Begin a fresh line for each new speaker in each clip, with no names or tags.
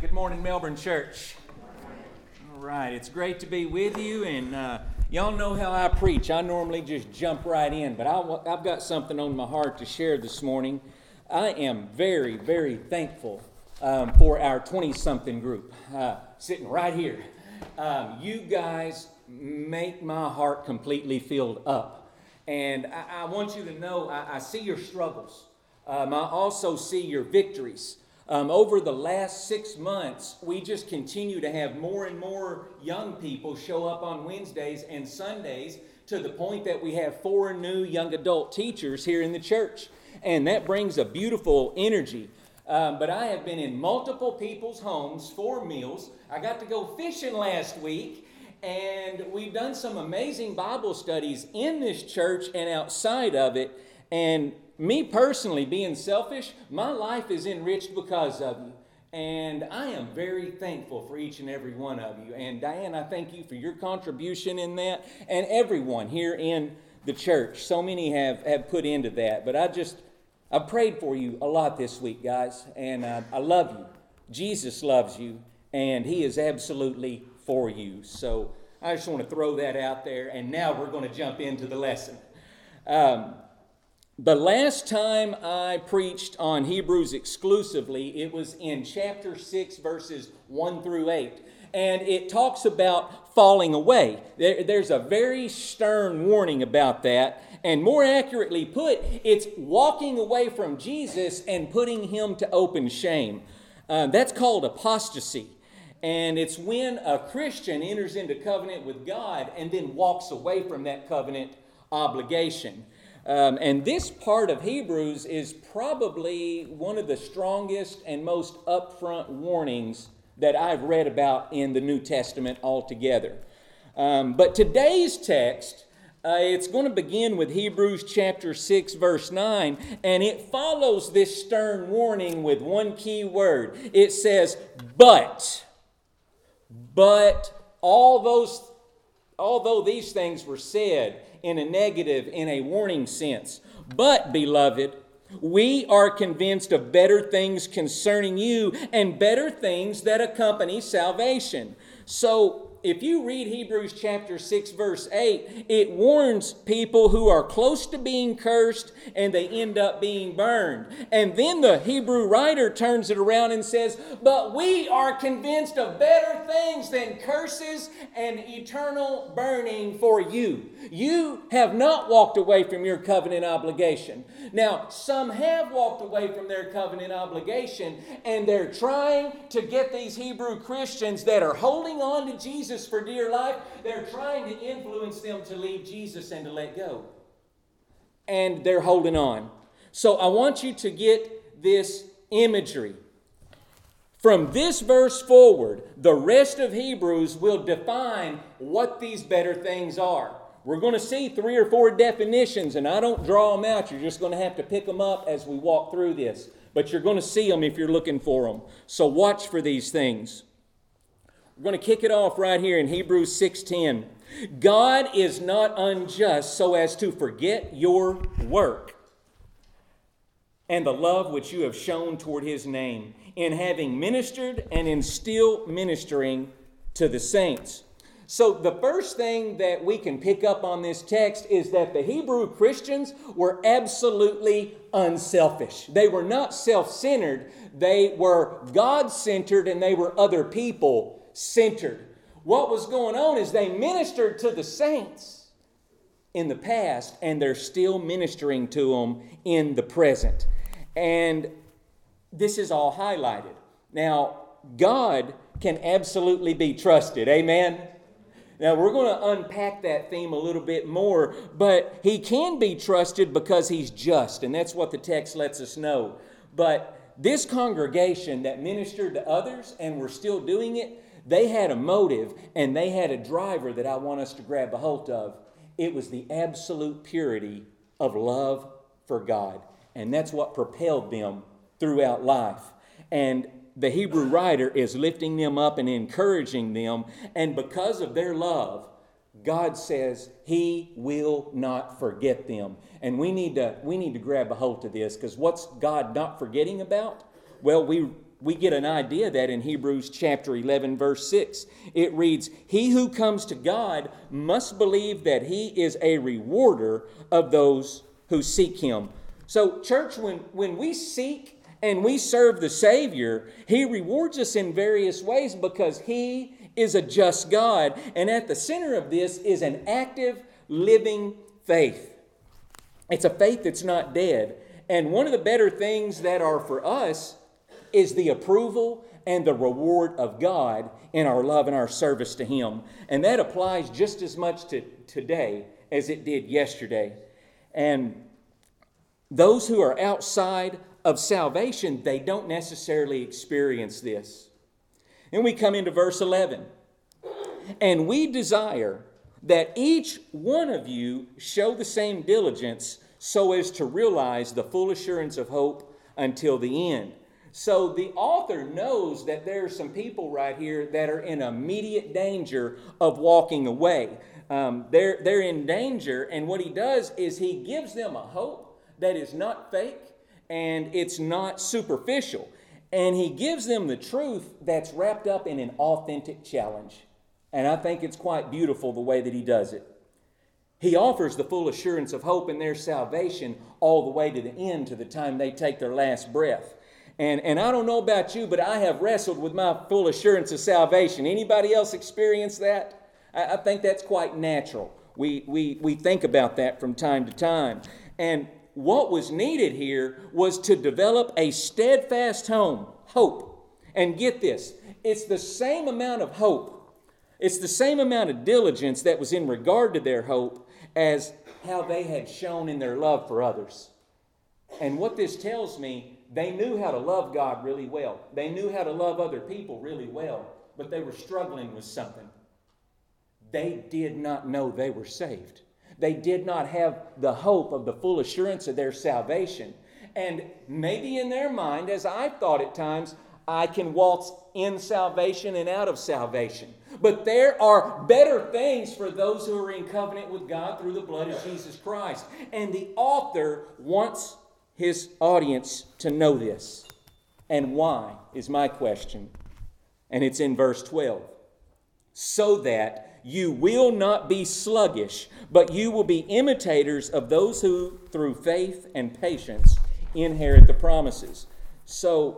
Good morning, Melbourne Church. All right, it's great to be with you, and y'all know how I preach. I normally just jump right in, but I've got something on my heart to share this morning. I am very, very thankful for our 20-something group sitting right here. You guys make my heart completely filled up, and I want you to know I see your struggles. I also see your victories. Over the last 6 months, we just continue to have more and more young people show up on Wednesdays and Sundays to the point that we have 4 new young adult teachers here in the church. And that brings a beautiful energy. But I have been in multiple people's homes for meals. I got to go fishing last week, and we've done some amazing Bible studies in this church and outside of it. And me personally, being selfish, my life is enriched because of you. And I am very thankful for each and every one of you. And Diane, I thank you for your contribution in that, and everyone here in the church. So many have put into that. But I prayed for you a lot this week, guys. And I love you. Jesus loves you, and He is absolutely for you. So I just want to throw that out there. And now we're going to jump into the lesson. The last time I preached on Hebrews exclusively, it was in chapter 6, verses 1 through 8. And it talks about falling away. There's a very stern warning about that. And more accurately put, it's walking away from Jesus and putting Him to open shame. That's called apostasy. And it's when a Christian enters into covenant with God and then walks away from that covenant obligation. And this part of Hebrews is probably one of the strongest and most upfront warnings that I've read about in the New Testament altogether. But today's text, it's going to begin with Hebrews chapter 6, verse 9, and it follows this stern warning with one key word. It says, but although these things were said in a negative, in a warning sense. But, beloved, we are convinced of better things concerning you and better things that accompany salvation. So, if you read Hebrews chapter 6, verse 8, it warns people who are close to being cursed and they end up being burned. And then the Hebrew writer turns it around and says, but we are convinced of better things than curses and eternal burning for you. You have not walked away from your covenant obligation. Now, some have walked away from their covenant obligation, and they're trying to get these Hebrew Christians that are holding on to Jesus for dear life, they're trying to influence them to leave Jesus and to let go. And they're holding on. So I want you to get this imagery. From this verse forward, the rest of Hebrews will define what these better things are. We're going to see 3 or 4 definitions, and I don't draw them out. You're just going to have to pick them up as we walk through this. But you're going to see them if you're looking for them. So watch for these things. We're going to kick it off right here in Hebrews 6:10. God is not unjust so as to forget your work and the love which you have shown toward His name, in having ministered and in still ministering to the saints. So the first thing that we can pick up on this text is that the Hebrew Christians were absolutely unselfish. They were not self-centered. They were God-centered, and they were other people-centered. What was going on is they ministered to the saints in the past, and they're still ministering to them in the present. And this is all highlighted. Now, God can absolutely be trusted. Amen? Now, we're going to unpack that theme a little bit more, but He can be trusted because He's just, and that's what the text lets us know. But this congregation that ministered to others and were still doing it, they had a motive and they had a driver that I want us to grab a hold of. It was the absolute purity of love for God, and that's what propelled them throughout life. And the Hebrew writer is lifting them up and encouraging them. And because of their love, God says He will not forget them. And we need to grab a hold of this, because what's God not forgetting about? Well, we get an idea of that in Hebrews chapter 11, verse 6. It reads, "He who comes to God must believe that He is a rewarder of those who seek Him." So, church, when we seek and we serve the Savior, He rewards us in various ways because He is a just God. And at the center of this is an active, living faith. It's a faith that's not dead. And one of the better things that are for us is the approval and the reward of God in our love and our service to Him. And that applies just as much to today as it did yesterday. And those who are outside of salvation, they don't necessarily experience this. And we come into verse 11. "And we desire that each one of you show the same diligence so as to realize the full assurance of hope until the end." So the author knows that there are some people right here that are in immediate danger of walking away. They're in danger, and what he does is he gives them a hope that is not fake and it's not superficial. And he gives them the truth that's wrapped up in an authentic challenge. And I think it's quite beautiful the way that he does it. He offers the full assurance of hope in their salvation all the way to the end, to the time they take their last breath. And I don't know about you, but I have wrestled with my full assurance of salvation. Anybody else experience that? I think that's quite natural. We think about that from time to time. And what was needed here was to develop a steadfast hope. And get this, it's the same amount of hope. It's the same amount of diligence that was in regard to their hope as how they had shown in their love for others. And what this tells me, they knew how to love God really well. They knew how to love other people really well, but they were struggling with something. They did not know they were saved. They did not have the hope of the full assurance of their salvation. And maybe in their mind, as I've thought at times, I can waltz in salvation and out of salvation. But there are better things for those who are in covenant with God through the blood of Jesus Christ. And the author wants his audience to know this. And why is my question. And it's in verse 12. "So that you will not be sluggish, but you will be imitators of those who, through faith and patience, inherit the promises." So,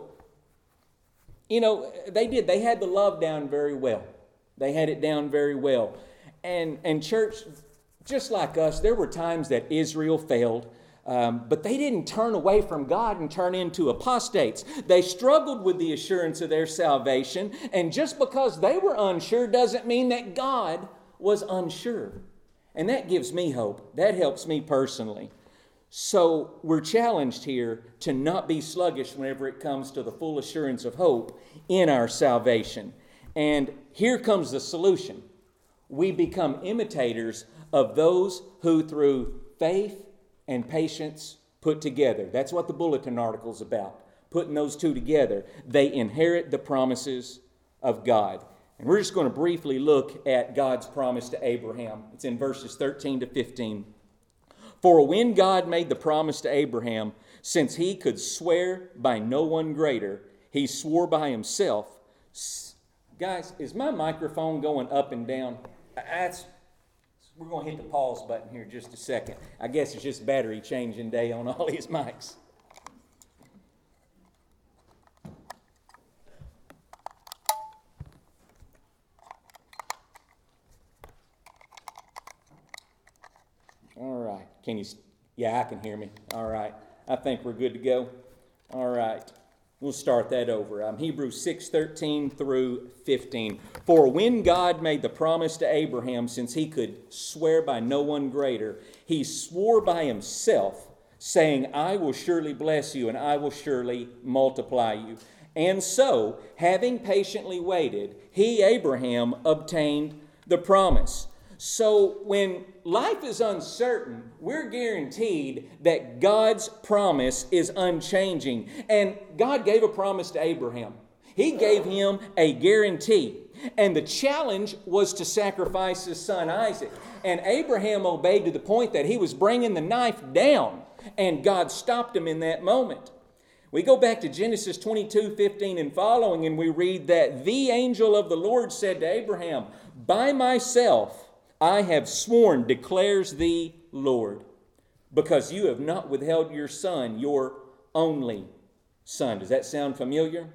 they had the love down very well. They had it down very well. And church, just like us, there were times that Israel failed, but they didn't turn away from God and turn into apostates. They struggled with the assurance of their salvation, and just because they were unsure doesn't mean that God was unsure. And that gives me hope. That helps me personally. So we're challenged here to not be sluggish whenever it comes to the full assurance of hope in our salvation. And here comes the solution. We become imitators of those who through faith and patience put together. That's what the bulletin article is about, putting those two together. They inherit the promises of God. And we're just going to briefly look at God's promise to Abraham. It's in verses 13 to 15. "For when God made the promise to Abraham, since he could swear by no one greater, he swore by himself." Guys, is my microphone going up and down? We're going to hit the pause button here in just a second. I guess it's just battery changing day on all these mics. All right. Yeah, I can hear me. All right. I think we're good to go. All right. We'll start that over. Hebrews 6:13 through 15. "For when God made the promise to Abraham, since he could swear by no one greater, he swore by himself, saying, I will surely bless you, and I will surely multiply you. And so, having patiently waited, he, Abraham, obtained the promise." So when life is uncertain, we're guaranteed that God's promise is unchanging. And God gave a promise to Abraham. He gave him a guarantee. And the challenge was to sacrifice his son Isaac. And Abraham obeyed to the point that he was bringing the knife down. And God stopped him in that moment. We go back to Genesis 22:15 and following, and we read that the angel of the Lord said to Abraham, "By myself I have sworn, declares the Lord, because you have not withheld your son, your only son." Does that sound familiar?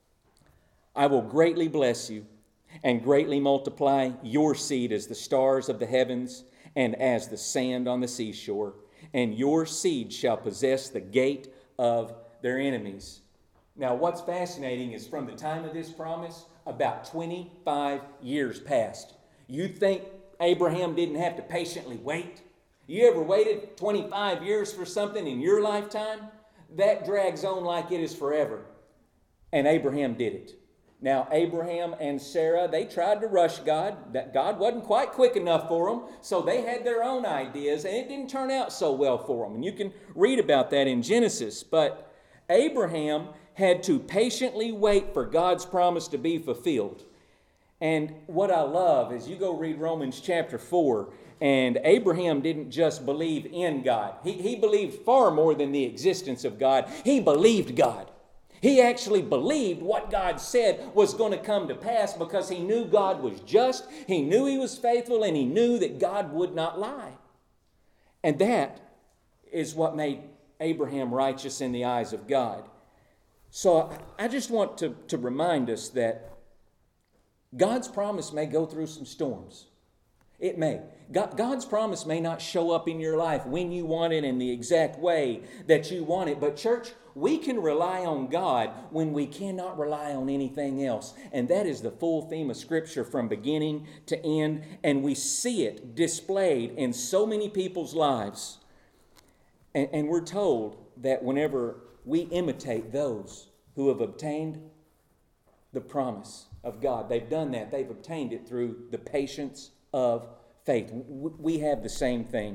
"I will greatly bless you and greatly multiply your seed as the stars of the heavens and as the sand on the seashore, and your seed shall possess the gate of their enemies." Now, what's fascinating is from the time of this promise, about 25 years passed. You think Abraham didn't have to patiently wait? You ever waited 25 years for something in your lifetime? That drags on like it is forever. And Abraham did it. Now, Abraham and Sarah, they tried to rush God. That God wasn't quite quick enough for them, so they had their own ideas, and it didn't turn out so well for them. And you can read about that in Genesis. But Abraham had to patiently wait for God's promise to be fulfilled. And what I love is you go read Romans chapter 4, and Abraham didn't just believe in God. He believed far more than the existence of God. He believed God. He actually believed what God said was going to come to pass because he knew God was just, he knew he was faithful, and he knew that God would not lie. And that is what made Abraham righteous in the eyes of God. So I just want to remind us that God's promise may go through some storms. It may. God's promise may not show up in your life when you want it in the exact way that you want it. But church, we can rely on God when we cannot rely on anything else. And that is the full theme of Scripture from beginning to end. And we see it displayed in so many people's lives. And we're told that whenever we imitate those who have obtained the promise of God, they've done that. They've obtained it through the patience of faith. We have the same thing.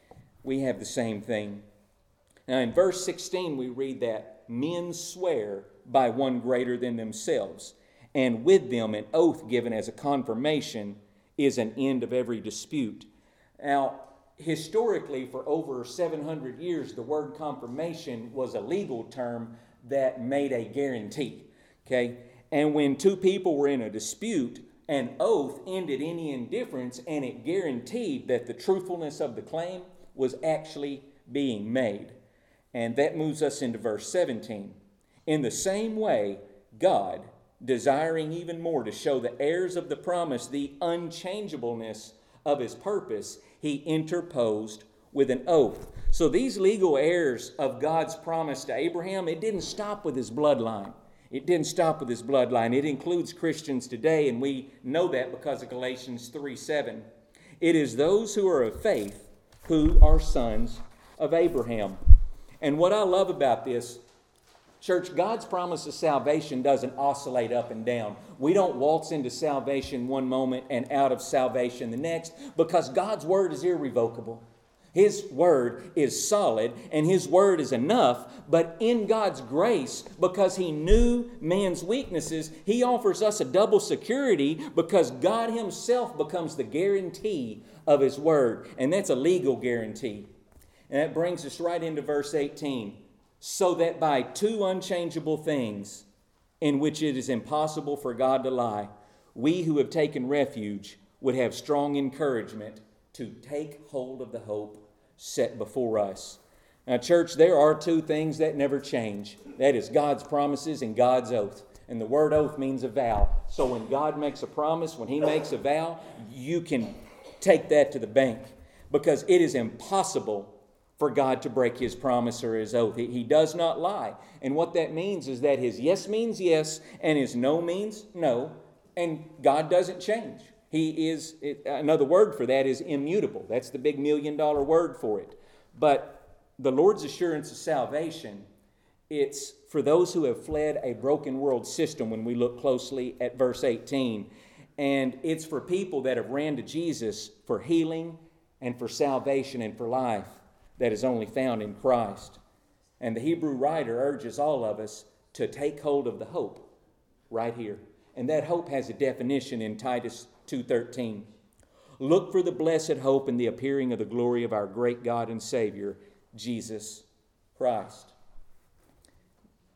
We have the same thing. Now in verse 16 we read that men swear by one greater than themselves, and with them an oath given as a confirmation is an end of every dispute. Now, historically, for over 700 years, the word confirmation was a legal term that made a guarantee. Okay? And when two people were in a dispute, an oath ended any indifference, and it guaranteed that the truthfulness of the claim was actually being made. And that moves us into verse 17. In the same way, God, desiring even more to show the heirs of the promise the unchangeableness of his purpose, he interposed with an oath. So these legal heirs of God's promise to Abraham, it didn't stop with his bloodline. It didn't stop with his bloodline. It includes Christians today, and we know that because of Galatians 3:7. It is those who are of faith who are sons of Abraham. And what I love about this, church, God's promise of salvation doesn't oscillate up and down. We don't waltz into salvation one moment and out of salvation the next, because God's word is irrevocable. His word is solid, and his word is enough. But in God's grace, because he knew man's weaknesses, he offers us a double security, because God himself becomes the guarantee of his word. And that's a legal guarantee. And that brings us right into verse 18. So that by two unchangeable things, in which it is impossible for God to lie, we who have taken refuge would have strong encouragement to take hold of the hope set before us. Now, church, there are two things that never change. That is God's promises and God's oath. And the word oath means a vow. So when God makes a promise, when he makes a vow, you can take that to the bank, because it is impossible for God to break his promise or his oath. He does not lie. And what that means is that his yes means yes and his no means no. And God doesn't change. He is, another word for that is immutable. That's the big $1 million word for it. But the Lord's assurance of salvation, it's for those who have fled a broken world system when we look closely at verse 18. And it's for people that have ran to Jesus for healing and for salvation and for life that is only found in Christ. And the Hebrew writer urges all of us to take hold of the hope right here. And that hope has a definition in Titus 2:13. Look for the blessed hope and the appearing of the glory of our great God and Savior, Jesus Christ.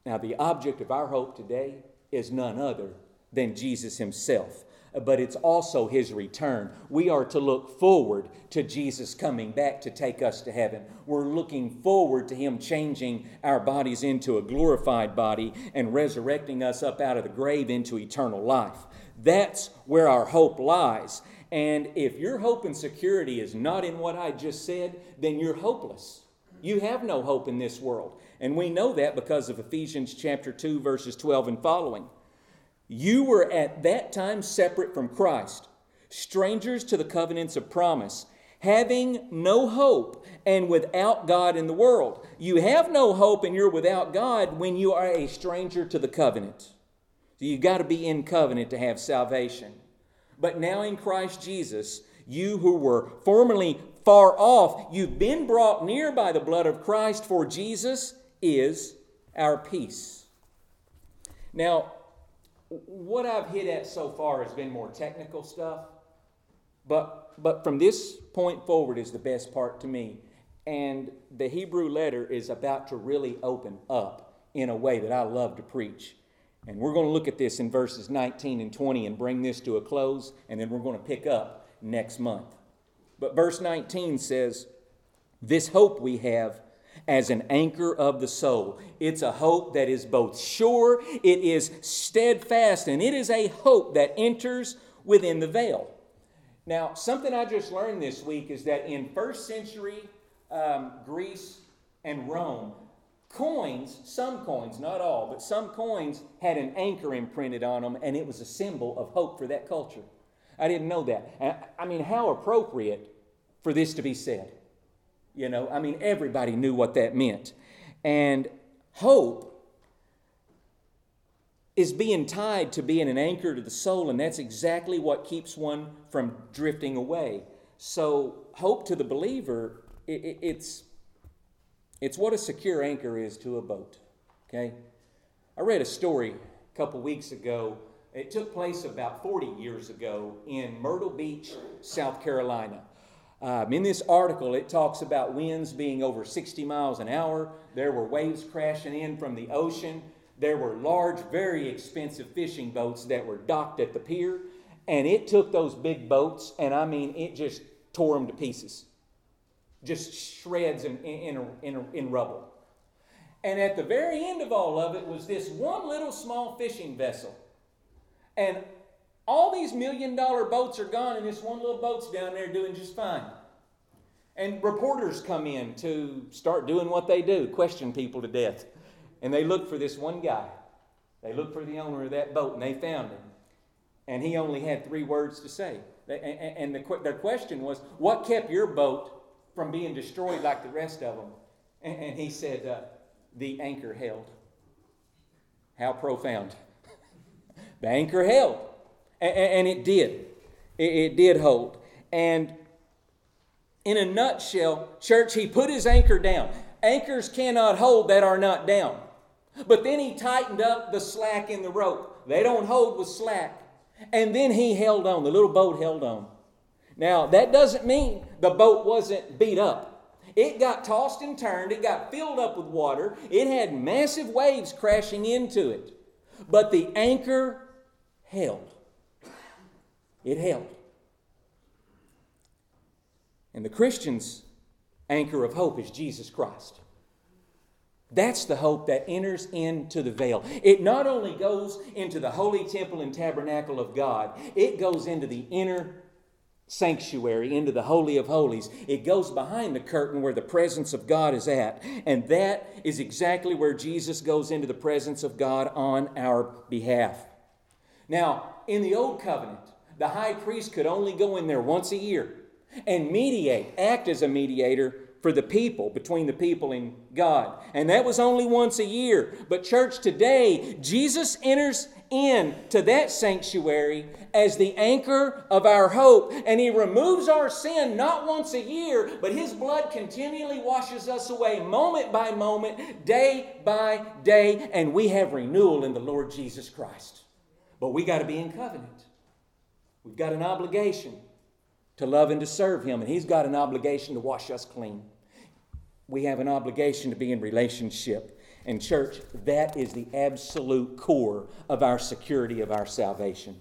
Now, the object of our hope today is none other than Jesus himself, but it's also his return. We are to look forward to Jesus coming back to take us to heaven. We're looking forward to him changing our bodies into a glorified body and resurrecting us up out of the grave into eternal life. That's where our hope lies. And if your hope and security is not in what I just said, then you're hopeless. You have no hope in this world. And we know that because of Ephesians chapter 2, verses 12 and following. You were at that time separate from Christ, strangers to the covenants of promise, having no hope and without God in the world. You have no hope and you're without God when you are a stranger to the covenant. So you've got to be in covenant to have salvation. But now in Christ Jesus, you who were formerly far off, you've been brought near by the blood of Christ, for Jesus is our peace. Now, what I've hit at so far has been more technical stuff, but from this point forward is the best part to me. And the Hebrew letter is about to really open up in a way that I love to preach. And we're going to look at this in verses 19 and 20 and bring this to a close, and then we're going to pick up next month. But verse 19 says, this hope we have as an anchor of the soul. It's a hope that is both sure, it is steadfast, and it is a hope that enters within the veil. Now, something I just learned this week is that in first century Greece and Rome, coins, some coins, not all, but some coins had an anchor imprinted on them, and it was a symbol of hope for that culture. I didn't know that. I mean, how appropriate for this to be said. You know, I mean, everybody knew what that meant. And hope is being tied to being an anchor to the soul, and that's exactly what keeps one from drifting away. So hope to the believer, it's what a secure anchor is to a boat. Okay? I read a story a couple weeks ago. It took place about 40 years ago in Myrtle Beach, South Carolina. In this article, it talks about winds being over 60 miles an hour. There were waves crashing in from the ocean. There were large, very expensive fishing boats that were docked at the pier. And it took those big boats, and I mean, it just tore them to pieces. Just shreds in rubble. And at the very end of all of it was this one little small fishing vessel. And all these $1 million boats are gone, and this one little boat's down there doing just fine. And reporters come in to start doing what they do, question people to death. And they look for this one guy. They look for the owner of that boat, and they found him. And he only had 3 words to say. And their question was, what kept your boat from being destroyed like the rest of them? And he said, the anchor held. How profound. The anchor held. And it did. It did hold. And in a nutshell, church, he put his anchor down. Anchors cannot hold that are not down. But then he tightened up the slack in the rope. They don't hold with slack. And then he held on. The little boat held on. Now, that doesn't mean the boat wasn't beat up. It got tossed and turned. It got filled up with water. It had massive waves crashing into it. But the anchor held. It held. And the Christian's anchor of hope is Jesus Christ. That's the hope that enters into the veil. It not only goes into the holy temple and tabernacle of God, it goes into the inner sanctuary, into the Holy of Holies. It goes behind the curtain where the presence of God is at. And that is exactly where Jesus goes into the presence of God on our behalf. Now, in the Old Covenant, the high priest could only go in there once a year and act as a mediator for the people, between the people and God. And that was only once a year. But church, today, Jesus enters into that sanctuary as the anchor of our hope. And he removes our sin not once a year, but his blood continually washes us away moment by moment, day by day. And we have renewal in the Lord Jesus Christ. But we got to be in covenant. We've got an obligation to love and to serve him. And he's got an obligation to wash us clean. We have an obligation to be in relationship. And church, that is the absolute core of our security of our salvation.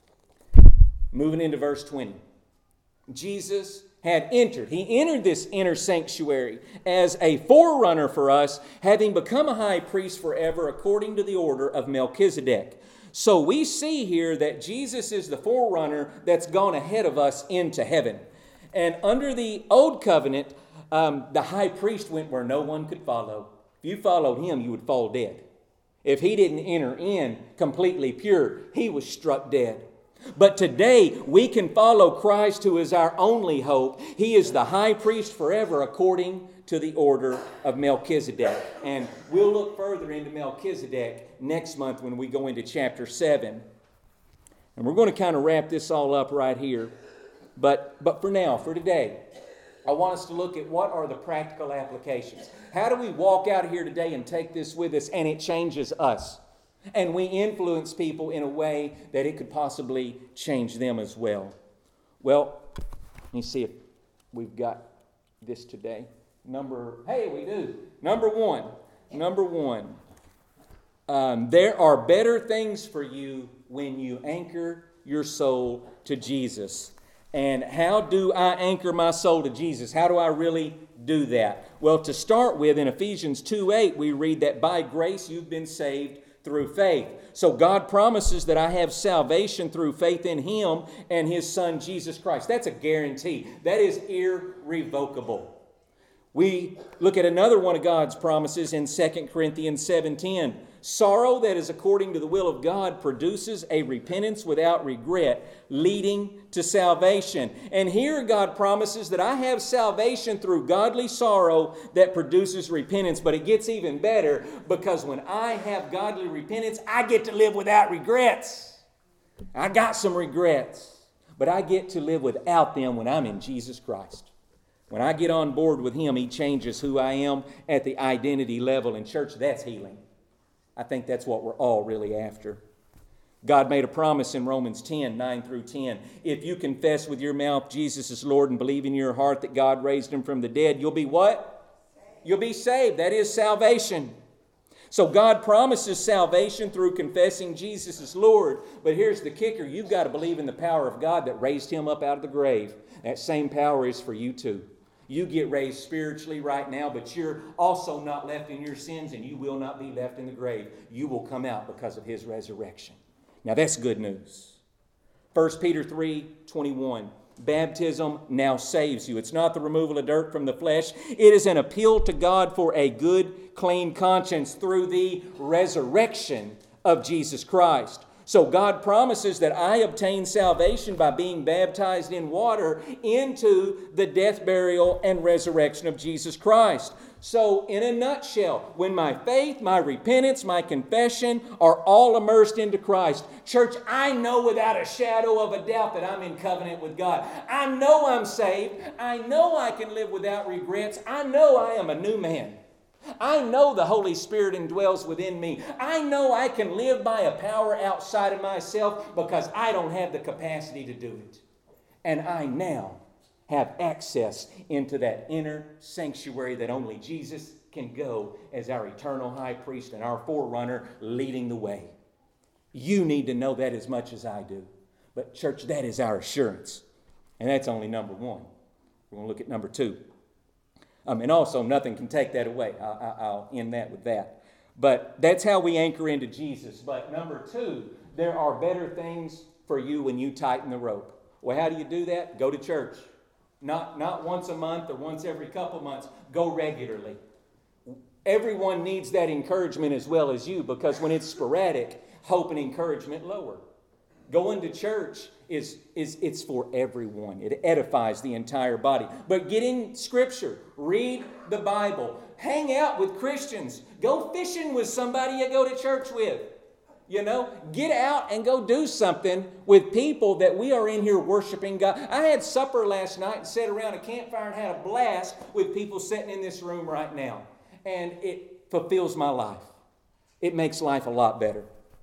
Moving into verse 20. Jesus had entered. He entered this inner sanctuary as a forerunner for us, having become a high priest forever according to the order of Melchizedek. So we see here that Jesus is the forerunner that's gone ahead of us into heaven. And under the old covenant, the high priest went where no one could follow. If you followed him, you would fall dead. If he didn't enter in completely pure, he was struck dead. But today, we can follow Christ, who is our only hope. He is the high priest forever according to the order of Melchizedek. And we'll look further into Melchizedek next month when we go into chapter 7. And we're going to kind of wrap this all up right here. But for now, for today, I want us to look at what are the practical applications. How do we walk out here today and take this with us and it changes us? And we influence people in a way that it could possibly change them as well. Well, let me see if we've got this today. We do. Number one. There are better things for you when you anchor your soul to Jesus. And how do I anchor my soul to Jesus? How do I really do that? Well, to start with, in Ephesians 2:8, we read that by grace you've been saved through faith. So God promises that I have salvation through faith in Him and His Son, Jesus Christ. That's a guarantee. That is irrevocable. We look at another one of God's promises in 2 Corinthians 7:10. Sorrow that is according to the will of God produces a repentance without regret, leading to salvation. And here God promises that I have salvation through godly sorrow that produces repentance. But it gets even better, because when I have godly repentance, I get to live without regrets. I got some regrets, but I get to live without them when I'm in Jesus Christ. When I get on board with Him, He changes who I am at the identity level. In church, that's healing. I think that's what we're all really after. God made a promise in Romans 10:9-10. If you confess with your mouth Jesus is Lord and believe in your heart that God raised Him from the dead, you'll be what? You'll be saved. That is salvation. So God promises salvation through confessing Jesus as Lord. But here's the kicker. You've got to believe in the power of God that raised Him up out of the grave. That same power is for you too. You get raised spiritually right now, but you're also not left in your sins, and you will not be left in the grave. You will come out because of His resurrection. Now that's good news. 1 Peter 3:21. Baptism now saves you. It's not the removal of dirt from the flesh. It is an appeal to God for a good, clean conscience through the resurrection of Jesus Christ. So God promises that I obtain salvation by being baptized in water into the death, burial, and resurrection of Jesus Christ. So in a nutshell, when my faith, my repentance, my confession are all immersed into Christ, church, I know without a shadow of a doubt that I'm in covenant with God. I know I'm saved. I know I can live without regrets. I know I am a new man. I know the Holy Spirit indwells within me. I know I can live by a power outside of myself because I don't have the capacity to do it. And I now have access into that inner sanctuary that only Jesus can go as our eternal high priest and our forerunner leading the way. You need to know that as much as I do. But church, that is our assurance. And that's only number one. We're going to look at number two. And also, nothing can take that away. I'll end that with that. But that's how we anchor into Jesus. But number two, there are better things for you when you tighten the rope. Well, how do you do that? Go to church. Not once a month or once every couple months. Go regularly. Everyone needs that encouragement as well as you, because when it's sporadic, hope and encouragement lower. Going to church it's for everyone. It edifies the entire body. But get in Scripture. Read the Bible. Hang out with Christians. Go fishing with somebody you go to church with. Get out and go do something with people that we are in here worshiping God. I had supper last night and sat around a campfire and had a blast with people sitting in this room right now. And it fulfills my life. It makes life a lot better.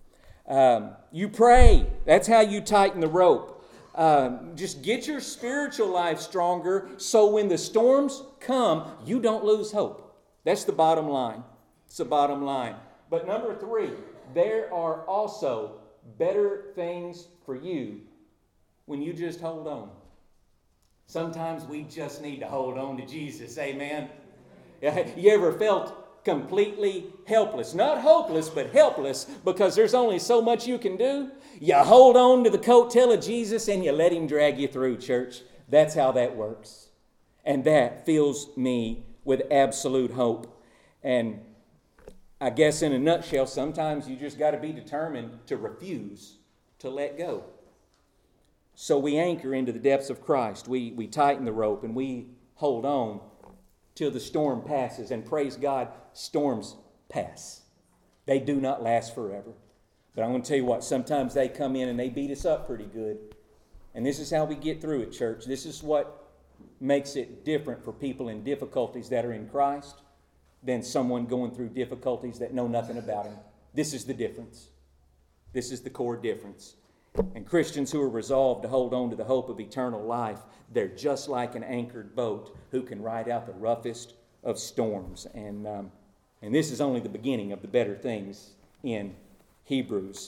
You pray. That's how you tighten the rope. Just get your spiritual life stronger so when the storms come, you don't lose hope. That's the bottom line. It's the bottom line. But number 3, there are also better things for you when you just hold on. Sometimes we just need to hold on to Jesus. Amen. You ever felt completely helpless? Not hopeless, but helpless, because there's only so much you can do. You hold on to the coattail of Jesus and you let Him drag you through, church. That's how that works. And that fills me with absolute hope. And I guess in a nutshell, sometimes you just got to be determined to refuse to let go. So we anchor into the depths of Christ. We tighten the rope and we hold on till the storm passes. And praise God, storms pass. They do not last forever. But I'm going to tell you what, sometimes they come in and they beat us up pretty good. And this is how we get through it, church. This is what makes it different for people in difficulties that are in Christ than someone going through difficulties that know nothing about Him. This is the difference. This is the core difference. And Christians who are resolved to hold on to the hope of eternal life, they're just like an anchored boat who can ride out the roughest of storms. And this is only the beginning of the better things in Hebrews.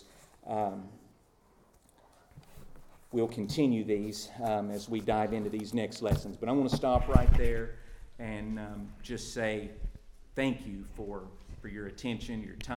We'll continue these as we dive into these next lessons. But I want to stop right there and just say thank you for your attention, your time.